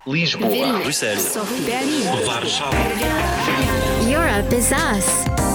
Lisboa, Bruxelas, Berlin, Warszawa. Europe is us.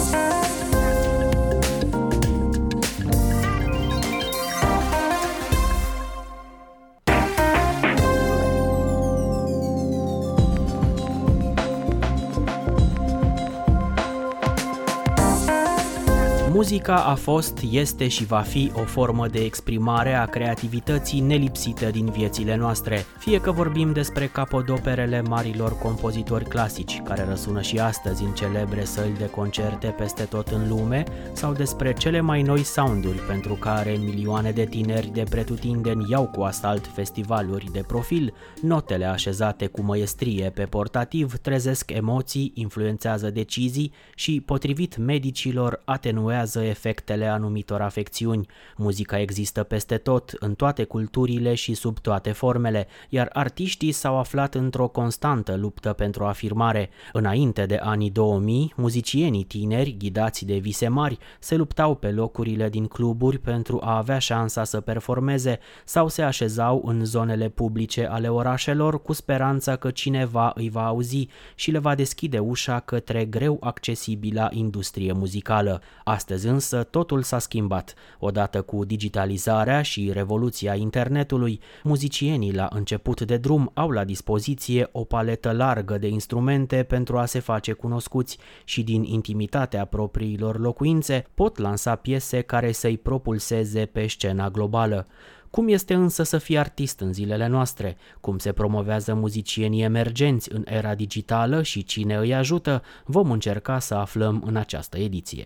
Muzica a fost, este și va fi o formă de exprimare a creativității nelipsită din viețile noastre, fie că vorbim despre capodoperele marilor compozitori clasici, care răsună și astăzi în celebre săli de concerte peste tot în lume, sau despre cele mai noi sounduri pentru care milioane de tineri de pretutindeni iau cu asalt festivaluri de profil, notele așezate cu măiestrie pe portativ trezesc emoții, influențează decizii și, potrivit medicilor, atenuează efectele anumitor afecțiuni. Muzica există peste tot, în toate culturile și sub toate formele, iar artiștii s-au aflat într-o constantă luptă pentru afirmare. Înainte de anii 2000, muzicienii tineri, ghidați de vise mari, se luptau pe locurile din cluburi pentru a avea șansa să performeze sau se așezau în zonele publice ale orașelor cu speranța că cineva îi va auzi și le va deschide ușa către greu accesibila industrie muzicală. Astăzi însă totul s-a schimbat. Odată cu digitalizarea și revoluția internetului, muzicienii la început de drum au la dispoziție o paletă largă de instrumente pentru a se face cunoscuți și din intimitatea propriilor locuințe pot lansa piese care să-i propulseze pe scena globală. Cum este însă să fii artist în zilele noastre? Cum se promovează muzicienii emergenți în era digitală și cine îi ajută? Vom încerca să aflăm în această ediție.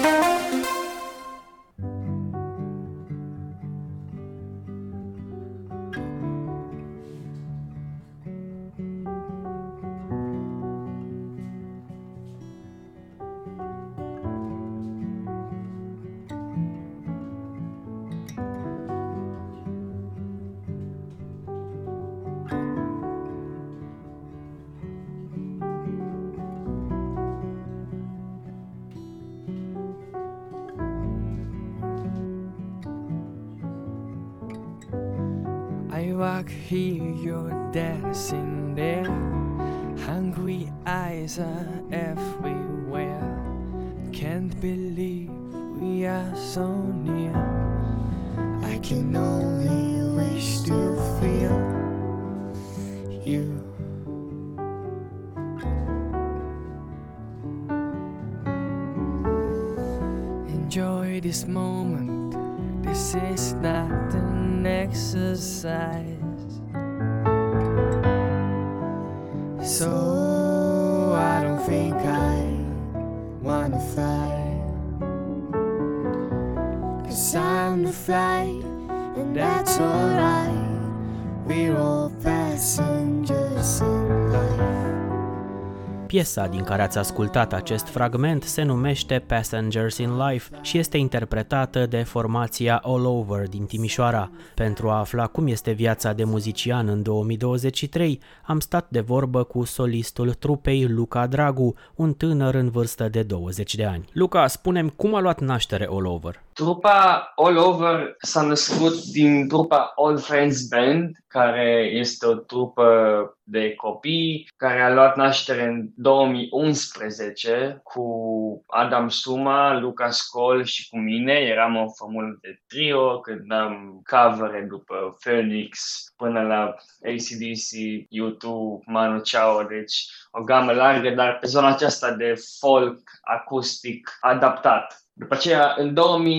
I walk here, you're dancing there. Hungry eyes are everywhere. Can't believe we are so near. I can only wish to feel you. Enjoy this moment. This is not an exercise, so I don't think I wanna fly, 'cause I'm the flight, and that's alright. We're all passengers in life. Piesa din care ați ascultat acest fragment se numește Passengers in Life și este interpretată de formația All Over din Timișoara. Pentru a afla cum este viața de muzician în 2023, am stat de vorbă cu solistul trupei Luca Dragu, un tânăr în vârstă de 20 de ani. Luca, spune-mi cum a luat naștere All Over? Trupa All Over s-a născut din trupa All Friends Band, care este o trupă de copii, care a luat naștere în 2011 cu Adam Suma, Luca Scol și cu mine. Eram o formulă de trio, cântam covere după Phoenix până la AC/DC, U2, Manu Chao, deci o gamă largă, dar pe zona aceasta de folk acustic adaptat. După aceea, în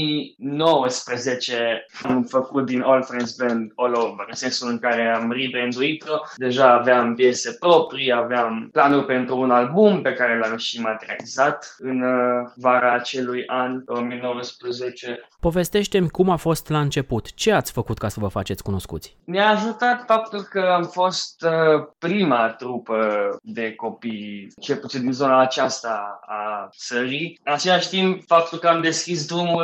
2019, am făcut din All Friends Band All Over, în sensul în care am rebranduit-o. Deja aveam piese proprii, aveam planuri pentru un album pe care l-am și materializat în vara acelui an, 2019. Povestește-mi cum a fost la început. Ce ați făcut ca să vă faceți cunoscuți? Ne-a ajutat faptul că am fost prima trupă de copii, cel puțin din zona aceasta a țării. În același timp, faptul că am deschis drumul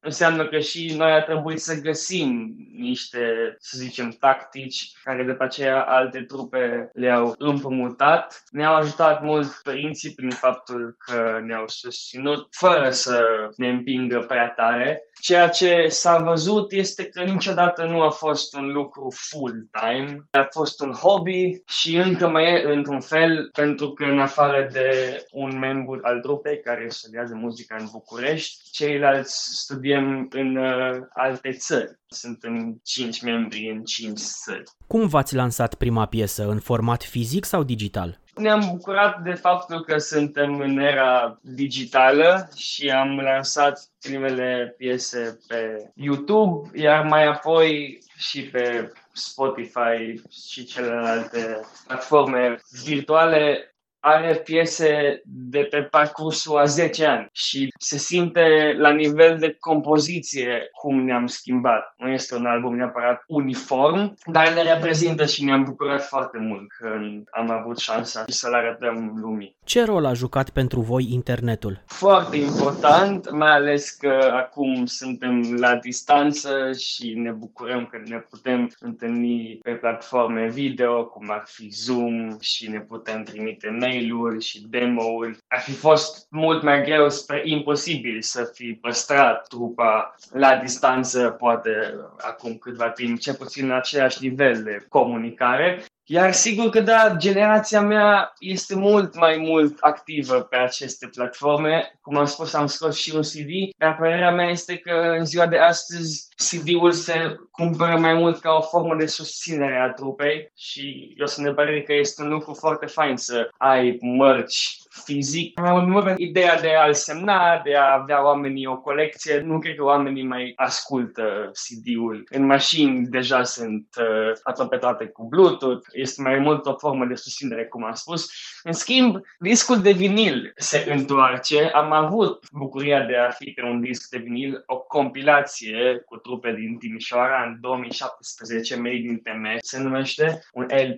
înseamnă că și noi a trebuit să găsim niște, să zicem, tactici care după aceea alte trupe le-au împrumutat. Ne-au ajutat mult părinții prin faptul că ne-au susținut fără să ne împingă prea tare. Ceea ce s-a văzut este că niciodată nu a fost un lucru full-time, a fost un hobby și încă mai e într-un fel, pentru că în afară de un membru al trupei care studiază muzica în București, ceilalți studiem în alte țări. Suntem 5 membri în 5 țări. Cum v-ați lansat prima piesă, în format fizic sau digital? Ne-am bucurat de faptul că suntem în era digitală și am lansat primele piese pe YouTube, iar mai apoi și pe Spotify și celelalte platforme virtuale. Are piese de pe parcursul a 10 ani și se simte la nivel de compoziție cum ne-am schimbat. Nu este un album neapărat uniform, dar ne reprezintă și ne-am bucurat foarte mult când am avut șansa să-l arătăm lumii. Ce rol a jucat pentru voi internetul? Foarte important, mai ales că acum suntem la distanță și ne bucurăm că ne putem întâlni pe platforme video, cum ar fi Zoom, și ne putem trimite mail-uri și demo-uri. Ar fi fost mult mai greu, spre imposibil, să fi păstrat trupa la distanță, poate acum câtva timp, cel puțin la același nivel de comunicare. Iar sigur că da, generația mea este mult mai mult activă pe aceste platforme. Cum am spus, am scos și un CD, dar părerea mea este că în ziua de astăzi CD-ul se cumpără mai mult ca o formă de susținere a trupei și eu sunt de părere că este un lucru foarte fain să ai mărci fizic. Mai mult ideea de a-l semna, de a avea oamenii o colecție. Nu cred că oamenii mai ascultă CD-ul. În mașini deja sunt aproape toate cu Bluetooth. Este mai mult o formă de susținere, cum am spus. În schimb, discul de vinil se întoarce. Am avut bucuria de a fi pe un disc de vinil, o compilație cu trupe din Timișoara în 2017, Made in TM, se numește, un LP,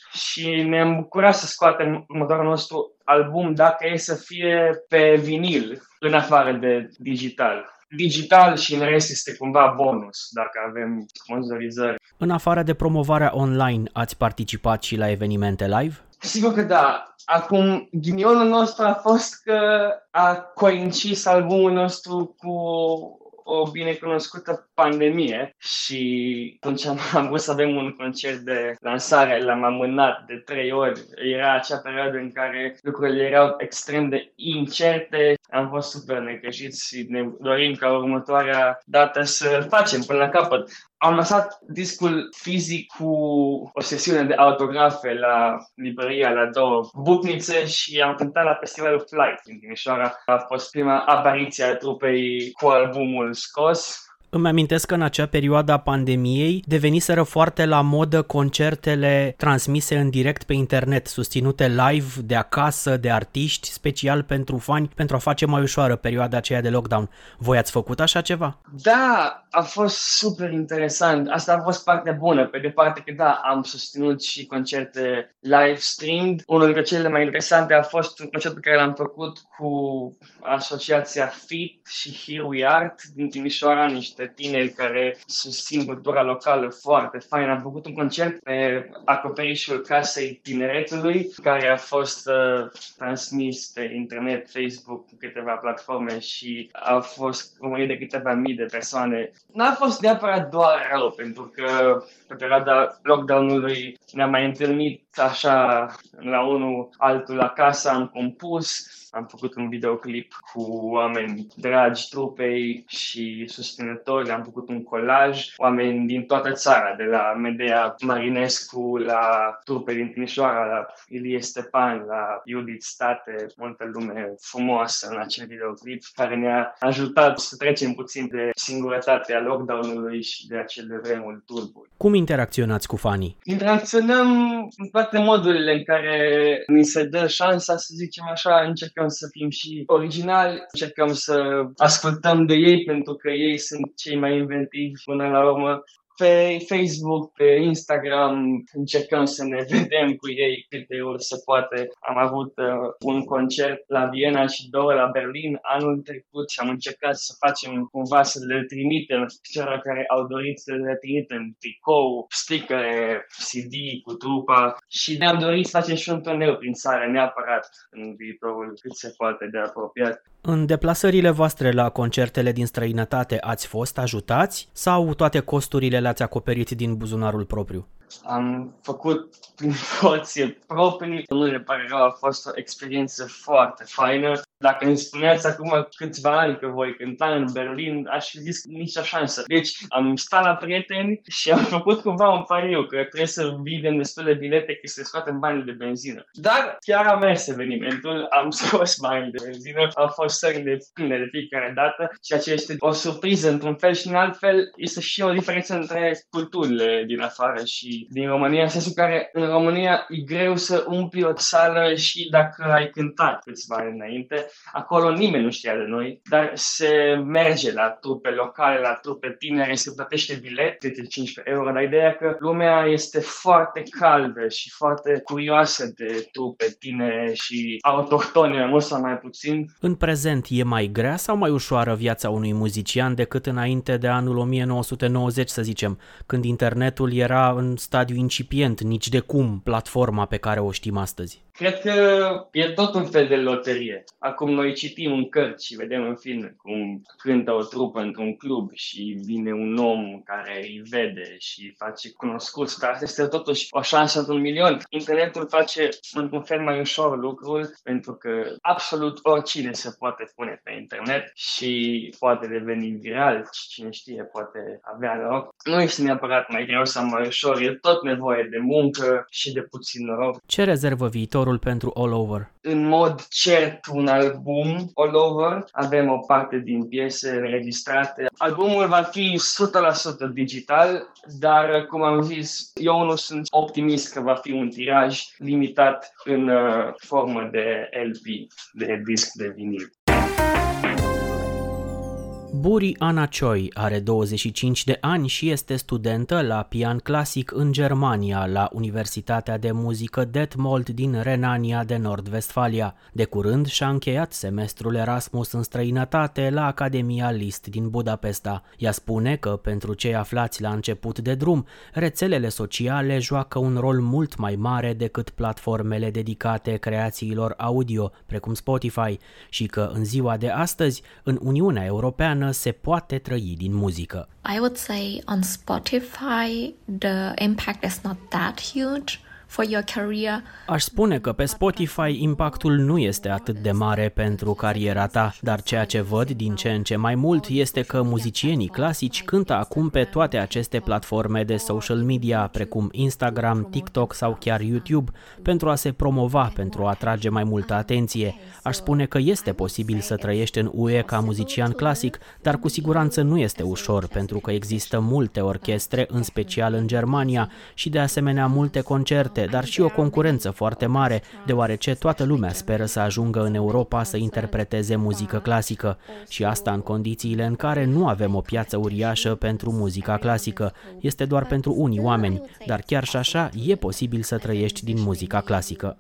și ne-am bucurat să scoatem următorul nostru album, dacă e să fie pe vinil, în afară de digital. Digital și în rest este cumva bonus, dacă avem sponsorizări. În afară de promovarea online, ați participat și la evenimente live? Sigur că da. Acum, ghinionul nostru a fost că a coincis albumul nostru cu o binecunoscută pandemie și atunci am vrut să avem un concert de lansare, l-am amânat de 3 ori. Era acea perioadă în care lucrurile erau extrem de incerte. Am fost super necăjiți și ne dorim ca următoarea dată să facem până la capăt. Am lăsat discul fizic cu o sesiune de autografe la librăria la 2 Bucnițe și am cântat la festivalul Flight din Timișoara. A fost prima apariție a trupei cu albumul scos. Îmi amintesc că în acea perioadă a pandemiei deveniseră foarte la modă concertele transmise în direct pe internet, susținute live de acasă, de artiști, special pentru fani, pentru a face mai ușoară perioada aceea de lockdown. Voi ați făcut așa ceva? Da, a fost super interesant. Asta a fost partea bună. Pe de parte că da, am susținut și concerte live streamed. Unul dintre cele mai interesante a fost un concert pe care l-am făcut cu asociația FIT și Here We Art din Timișoara, niște tineri care susțin cultura locală foarte fain. Am făcut un concert pe acoperișul Casei Tineretului, care a fost transmis pe internet, Facebook, câteva platforme și a fost urmărit de câteva mii de persoane. N-a fost neapărat doar rău, pentru că pe perioada lockdown-ului ne-am mai întâlnit așa la unul altul acasă, am compus, am făcut un videoclip cu oameni dragi trupei și susținători, am făcut un colaj, oameni din toată țara, de la Medea Marinescu, la trupe din Timișoara, la Ilie Stepan, la Judith State, multă lume frumoasă în acel videoclip, care ne-a ajutat să trecem puțin de singurătatea lockdown-ului și de acele vremuri turburi. Cum interacționați cu fanii? Interacționăm în toate modurile în care ni se dă șansa, să zicem așa, încercăm să fim și originali, încercăm să ascultăm de ei pentru că ei sunt cei mai inventivi până la urmă. pe Facebook, pe Instagram, încercăm să ne vedem cu ei câte ori se poate. Am avut un concert la Viena și 2 la Berlin anul trecut și am încercat să facem cumva să le trimitem celor care au dorit să le trimitem tricou, stickere, CD cu trupa și ne-am dorit să facem și un turneu prin țară neapărat în viitorul cât se poate de apropiat. În deplasările voastre la concertele din străinătate ați fost ajutați sau toate costurile le-ați acoperit din buzunarul propriu? Am făcut prin forțe proprii, nu ne pare rău, a fost o experiență foarte faină. Dacă îmi spuneați acum câțiva ani că voi cânta în Berlin, aș fi zis nicio șansă. Deci am stat la prieteni și am făcut cumva un pariu că trebuie să vindem destule bilete că să scoatem banii de benzină. Dar chiar a mers evenimentul, am scos banii de benzină, au fost sările pline de fiecare dată, ceea ce este o surpriză într-un fel și în alt fel este și o diferență între culturile din afară și din România, în sensul care în România e greu să umpli o sală și dacă ai cântat câțiva ani înainte. Acolo nimeni nu știa de noi, dar se merge la trupe locale, la trupe tinere, se plătește bilet de 15 euro, dar ideea că lumea este foarte caldă și foarte curioasă de trupe tinere și autohtone, mai mult sau mai puțin. În prezent e mai grea sau mai ușoară viața unui muzician decât înainte de anul 1990, să zicem, când internetul era în stadiu incipient, nici de cum platforma pe care o știm astăzi? Cred că e tot un fel de loterie. Acum noi citim în cărți și vedem în filme cum cântă o trupă într-un club și vine un om care îi vede și face cunoscut, dar asta este totuși o șansă într-un milion. Internetul face într-un fel mai ușor lucrul pentru că absolut oricine se poate pune pe internet și poate deveni viral, cine știe, poate avea noroc. Nu este neapărat mai greu sau mai ușor, e tot nevoie de muncă și de puțin noroc. Ce rezervă viitorul pentru All Over? În mod cert un album All Over, avem o parte din piese înregistrate. Albumul va fi 100% digital, dar cum am zis, eu nu sunt optimist că va fi un tiraj limitat în formă de LP, de disc de vinil. Buri Ana Choi are 25 de ani și este studentă la pian clasic în Germania, la Universitatea de Muzică Detmold din Renania de Nord-Vestfalia. De curând și-a încheiat semestrul Erasmus în străinătate la Academia Liszt din Budapesta. Ea spune că pentru cei aflați la început de drum, rețelele sociale joacă un rol mult mai mare decât platformele dedicate creațiilor audio, precum Spotify, și că în ziua de astăzi, în Uniunea Europeană, se poate trăi din muzică. I would say on Spotify the impact is not that huge for your career. Aș spune că pe Spotify impactul nu este atât de mare pentru cariera ta, dar ceea ce văd din ce în ce mai mult este că muzicienii clasici cântă acum pe toate aceste platforme de social media, precum Instagram, TikTok sau chiar YouTube, pentru a se promova, pentru a atrage mai multă atenție. Aș spune că este posibil să trăiești în UE ca muzician clasic, dar cu siguranță nu este ușor, pentru că există multe orchestre, în special în Germania, și de asemenea multe concerte, dar și o concurență foarte mare, deoarece toată lumea speră să ajungă în Europa să interpreteze muzică clasică. Și asta în condițiile în care nu avem o piață uriașă pentru muzica clasică. Este doar pentru unii oameni, dar chiar și așa e posibil să trăiești din muzica clasică.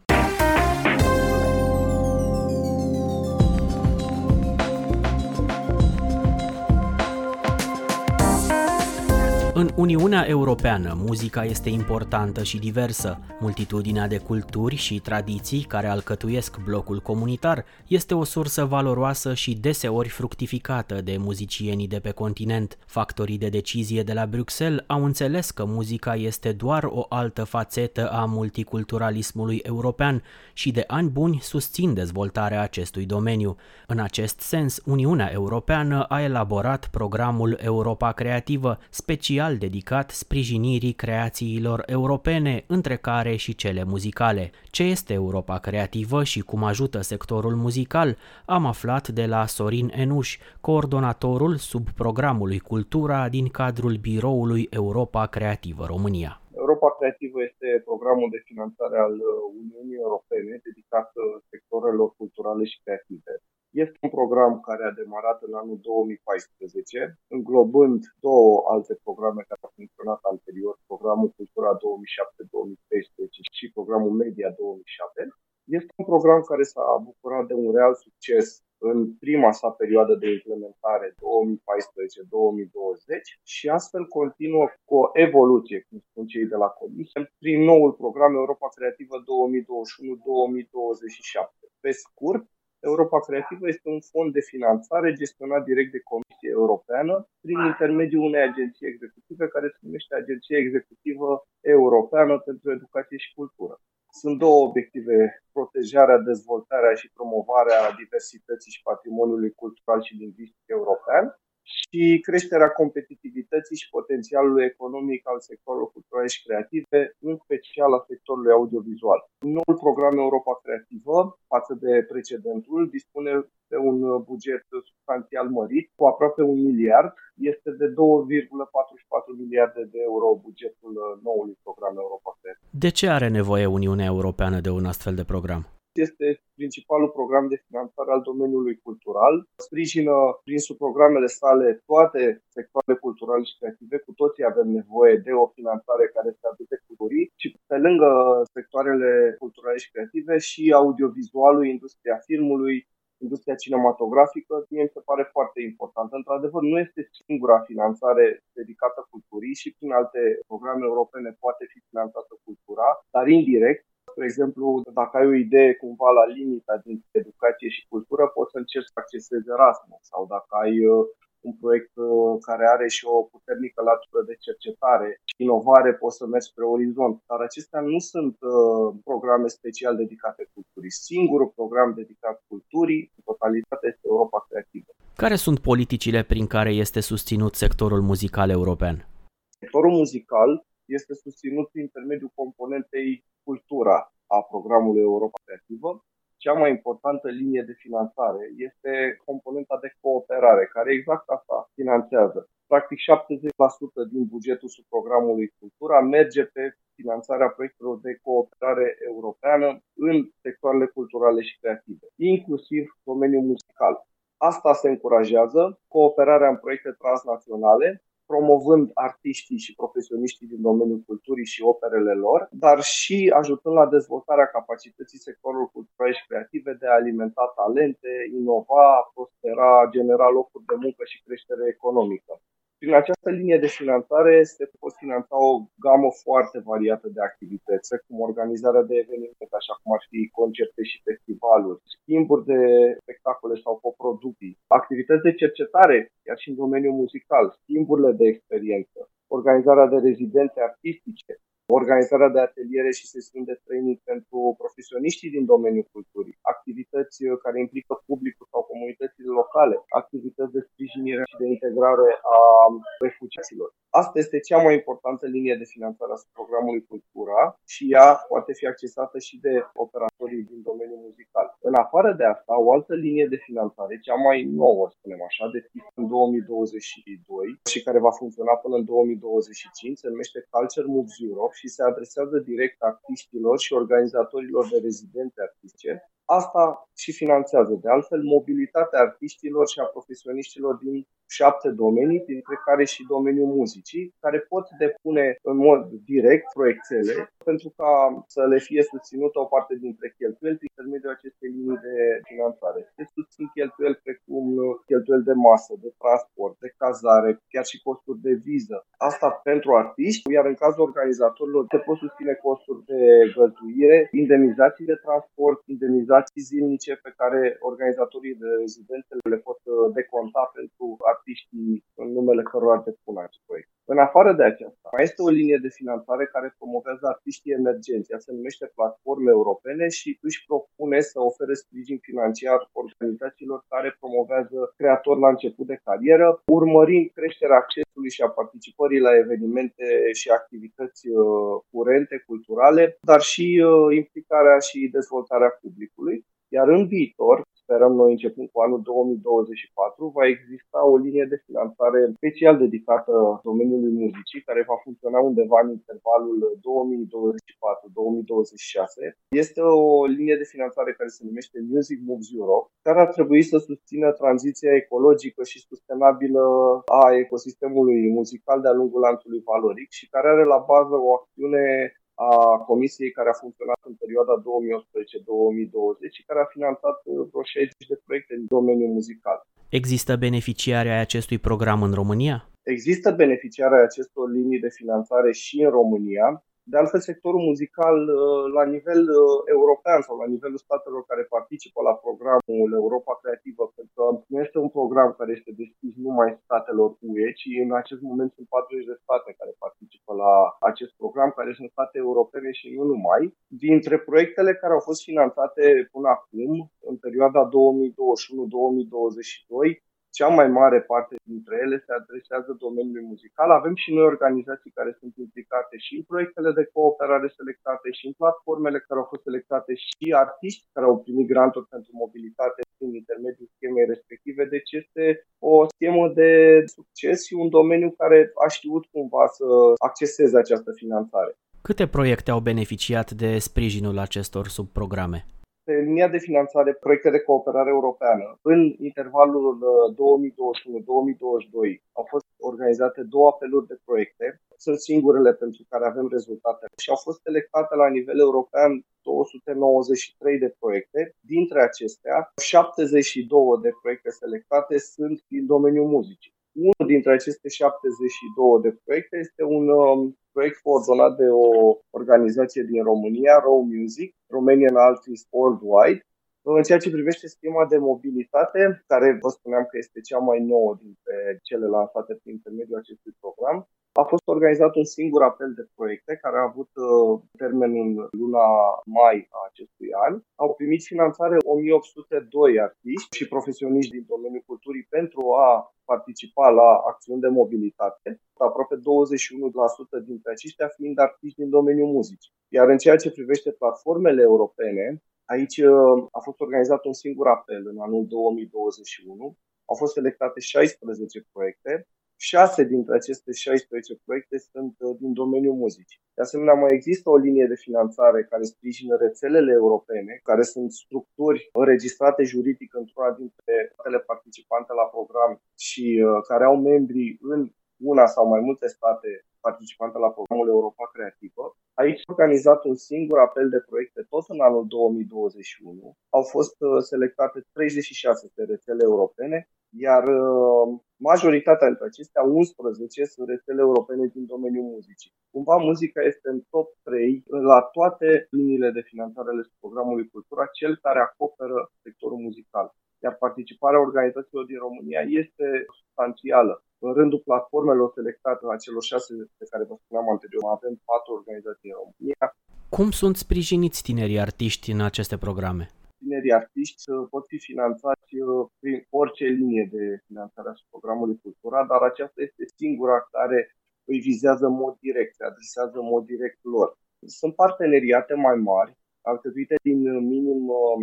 În Uniunea Europeană, muzica este importantă și diversă. Multitudinea de culturi și tradiții care alcătuiesc blocul comunitar este o sursă valoroasă și deseori fructificată de muzicienii de pe continent. Factorii de decizie de la Bruxelles au înțeles că muzica este doar o altă fațetă a multiculturalismului european și de ani buni susțin dezvoltarea acestui domeniu. În acest sens, Uniunea Europeană a elaborat programul Europa Creativă, special dedicat sprijinirii creațiilor europene, între care și cele muzicale. Ce este Europa Creativă și cum ajută sectorul muzical, am aflat de la Sorin Enuș, coordonatorul subprogramului Cultura din cadrul biroului Europa Creativă România. Europa Creativă este programul de finanțare al Uniunii Europene dedicat sectorelor culturale și creative. Este un program care a demarat în anul 2014, înglobând două alte programe care au funcționat anterior, programul Cultura 2007-2013 și programul Media 2007. Este un program care s-a bucurat de un real succes în prima sa perioadă de implementare 2014-2020 și astfel continuă cu o evoluție, cum spun cei de la Comisie, prin noul program Europa Creativă 2021-2027. Pe scurt, Europa Creativă este un fond de finanțare gestionat direct de Comisia Europeană prin intermediul unei agenții executive care se numește Agenția Executivă Europeană pentru Educație și Cultură. Sunt două obiective: protejarea, dezvoltarea și promovarea diversității și patrimoniului cultural și lingvistic european și creșterea competitivității și potențialului economic al sectorului cultural și creative, în special a sectorului audiovizual. Noul program Europa Creativă, față de precedentul, dispune de un buget substanțial mărit, cu aproape 1 miliard. Este de 2,44 miliarde de euro bugetul noului program Europa Creativă. De ce are nevoie Uniunea Europeană de un astfel de program? Este principalul program de finanțare al domeniului cultural. Sprijină prin subprogramele sale toate sectoarele culturale și creative. Cu toții avem nevoie de o finanțare care se aduce culturii și pe lângă sectoarele culturale și creative și audiovizualul, industria filmului, industria cinematografică, mie mi se pare foarte important. Într-adevăr, nu este singura finanțare dedicată culturii și prin alte programe europene poate fi finanțată cultura, dar indirect. Spre exemplu, dacă ai o idee cumva la limita dintre educație și cultură, poți să încerci să accesezi Erasmus. Sau dacă ai un proiect care are și o puternică latură de cercetare și inovare, poți să mergi spre Orizont. Dar acestea nu sunt programe special dedicate culturii. Singurul program dedicat culturii, în totalitate, este Europa Creativă. Care sunt politicile prin care este susținut sectorul muzical european? Sectorul muzical este susținut prin intermediul componentei cultura a programului Europa Creativă. Cea mai importantă linie de finanțare este componenta de cooperare, care exact asta finanțează. Practic 70% din bugetul subprogramului Cultura merge pe finanțarea proiectelor de cooperare europeană în sectoarele culturale și creative, inclusiv domeniul muzical. Asta se încurajează, cooperarea în proiecte transnaționale, promovând artiștii și profesioniștii din domeniul culturii și operele lor, dar și ajutând la dezvoltarea capacității sectorului cultural și creative de a alimenta talente, inova, prospera, genera locuri de muncă și creștere economică. Prin această linie de finanțare se pot finanța o gamă foarte variată de activități, cum organizarea de evenimente, așa cum ar fi concerte și festivaluri, schimburi de spectacole sau coproducții, activități de cercetare, chiar și în domeniul muzical, schimburile de experiență, organizarea de rezidențe artistice, organizarea de ateliere și sesiuni de training pentru profesioniștii din domeniul culturii, activități care implică publicul sau comunitățile locale, activități de sprijinire și de integrare a refugiaților. Asta este cea mai importantă linie de finanțare a programului Cultura și ea poate fi accesată și de operatorii din domeniul muzical. În afară de asta, o altă linie de finanțare, cea mai nouă, spunem așa, deschisă în 2022 și care va funcționa până în 2025, se numește Culture Moves Europe și se adresează direct artiștilor și organizatorilor de rezidențe artistice. Asta și finanțează, de altfel, mobilitatea artiștilor și a profesioniștilor din 7 domenii, dintre care și domeniul muzicii, care pot depune în mod direct proiectele pentru ca să le fie susținută o parte dintre cheltuieli prin intermediul acestei linii de finanțare. Se susțin cheltuieli precum cheltuieli de masă, de transport, de cazare, chiar și costuri de viză. Asta pentru artiști, iar în cazul organizatorilor se pot susține costuri de găzduire, indemnizații de transport, indemnizații zilnice pe care organizatorii de rezidențe le pot deconta pentru artiștii în numele cărora depun acest proiect. În afară de aceasta, mai este o linie de finanțare care promovează artiștii emergenți. Ea se numește Platforme Europene și își propune să ofere sprijin financiar organizațiilor care promovează creatori la început de carieră, urmărind creșterea accesului și a participării la evenimente și activități curente, culturale, dar și implicarea și dezvoltarea publicului. Iar în viitor sperăm noi începând cu anul 2024, va exista o linie de finanțare special dedicată domeniului muzicii, care va funcționa undeva în intervalul 2024-2026. Este o linie de finanțare care se numește Music Moves Europe, care ar trebui să susțină tranziția ecologică și sustenabilă a ecosistemului muzical de-a lungul lanțului valoric și care are la bază o acțiune a comisiei care a funcționat în perioada 2018-2020 și care a finanțat vreo 60 de proiecte în domeniul muzical. Există beneficiari ai acestui program în România? Există beneficiari ai acestor linii de finanțare și în România. De altfel, sectorul muzical la nivel european sau la nivelul statelor care participă la programul Europa Creativă, pentru că nu este un program care este deschis numai statelor UE, ci în acest moment sunt 40 de state care participă la acest program, care sunt state europene și nu numai. Dintre proiectele care au fost finanțate până acum, în perioada 2021-2022, cea mai mare parte dintre ele se adresează domeniului muzical. Avem și noi organizații care sunt implicate și în proiectele de cooperare selectate și în platformele care au fost selectate și artiști care au primit granturi pentru mobilitate prin intermediul schemei respective. Deci este o schemă de succes și un domeniu care a știut cumva să acceseze această finanțare. Câte proiecte au beneficiat de sprijinul acestor subprograme? Pe linia de finanțare, proiecte de cooperare europeană, în intervalul 2021-2022 au fost organizate 2 apeluri de proiecte. Sunt singurele pentru care avem rezultate și au fost selectate la nivel european 293 de proiecte. Dintre acestea, 72 de proiecte selectate sunt din domeniul muzicii. Unul dintre aceste 72 de proiecte este un proiect coordonat de o organizație din România, Raw Music, Romanian Artists Worldwide, în ceea ce privește schema de mobilitate, care vă spuneam că este cea mai nouă dintre cele lansate prin intermediul acestui program. A fost organizat un singur apel de proiecte care a avut termen în luna mai a acestui an. Au primit finanțare 1802 artiști și profesioniști din domeniul culturii pentru a participa la acțiuni de mobilitate, aproape 21% dintre aceștia fiind artiști din domeniul muzicii. Iar în ceea ce privește platformele europene, aici a fost organizat un singur apel în anul 2021. Au fost selectate 16 proiecte. 6 dintre aceste 16 proiecte sunt din domeniul muzicii. De asemenea, mai există o linie de finanțare care sprijină rețelele europene, care sunt structuri înregistrate juridic într-una dintre statele participante la program și care au membri în una sau mai multe state participante la programul Europa Creativă. Aici a organizat un singur apel de proiecte tot în anul 2021. Au fost selectate 36 de rețele europene, iar majoritatea dintre acestea, 11, sunt rețele europene din domeniul muzicii. Cumva muzica este în top 3 la toate liniile de finanțare ale programului Cultura, cel care acoperă sectorul muzical. Iar participarea organizațiilor din România este substanțială. În rândul platformelor selectate la celor 6 pe care vă spuneam anterior, avem 4 organizații în România. Cum sunt sprijiniți tinerii artiști în aceste programe? Tinerii artiști pot fi finanțați prin orice linie de finanțare a programului Cultura, dar aceasta este singura care îi vizează în mod direct, se adresează în mod direct lor. Sunt parteneriate mai mari, alcătuite din minim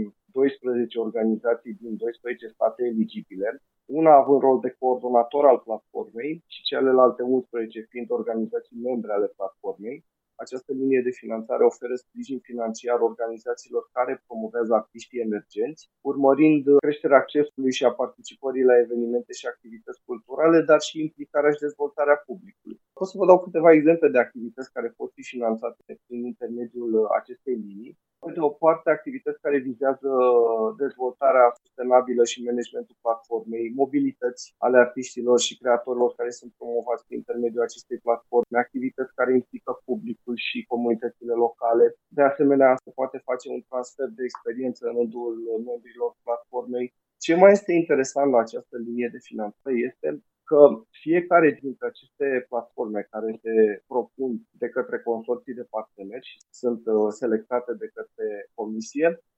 12 organizații din 12 state eligibile, una având rol de coordonator al platformei și celelalte 11 fiind organizații membre ale platformei. Această linie de finanțare oferă sprijin financiar organizațiilor care promovează artiștii emergenți, urmărind creșterea accesului și a participării la evenimente și activități culturale, dar și implicarea și dezvoltarea publicului. Pot să vă dau câteva exemple de activități care pot fi finanțate prin intermediul acestei linii. Pe de o parte, activități care vizează dezvoltarea sustenabilă și managementul platformei, mobilități ale artiștilor și creatorilor care sunt promovați prin intermediul acestei platforme, activități care implică publicul și comunitățile locale. De asemenea, se poate face un transfer de experiență în rândul membrilor platformei. Ce mai este interesant la această linie de finanțare este că fiecare dintre aceste platforme care se propun de către consorții de parteneri și sunt selectate de către comisie,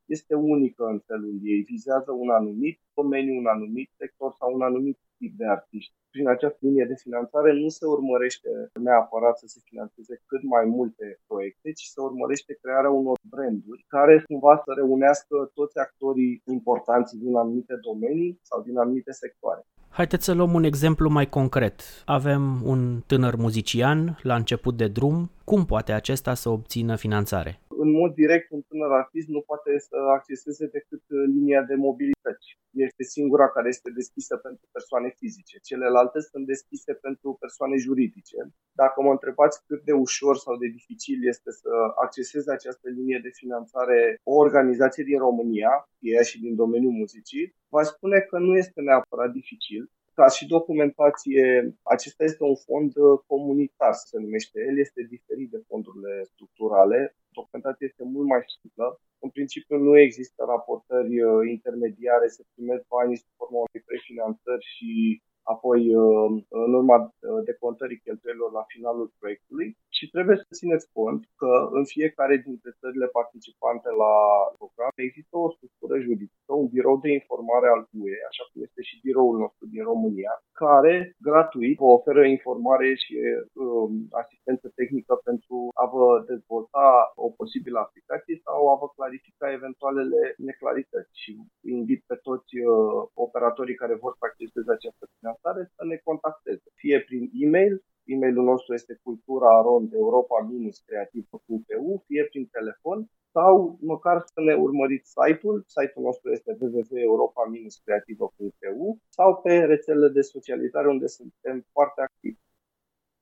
este unică în felul ei, vizează un anumit domeniu, un anumit sector sau un anumit tip de artiști. Prin această linie de finanțare nu se urmărește neapărat să se finanțeze cât mai multe proiecte, ci se urmărește crearea unor branduri care cumva să reunească toți actorii importanți din anumite domenii sau din anumite sectoare. Haideți să luăm un exemplu mai concret. Avem un tânăr muzician la început de drum. Cum poate acesta să obțină finanțare? În mod direct, un tânăr artist nu poate să acceseze decât linia de mobilități. Este singura care este deschisă pentru persoane fizice. Celelalte sunt deschise pentru persoane juridice. Dacă mă întrebați cât de ușor sau de dificil este să acceseze această linie de finanțare o organizație din România, ea și din domeniul muzicii, v-aș spune că nu este neapărat dificil. Ca și documentație, acesta este un fond comunitar, se numește. El este diferit de fondurile structurale. Documentația este mult mai simplă. În principiu nu există raportări intermediare, se primesc banii sub formă unei prefinanțări și apoi în urma decontării cheltuielilor la finalul proiectului. Și trebuie să țineți cont că în fiecare dintre țările participante la program există o structură juridică, un birou de informare al UE, așa cum este și biroul nostru din România, care gratuit vă oferă informare și asistență tehnică pentru a vă dezvolta o posibilă aplicație sau a vă clarifica eventualele neclarități. Și invit pe toți operatorii care vor să acceseze această finanțare să ne contacteze, fie prin e-mail. E-mailul nostru este cultura@europa-creativ.eu, fie prin telefon sau măcar să ne urmăriți site-ul. Site-ul nostru este www.europa-creativă.eu sau pe rețelele de socializare unde suntem foarte activi.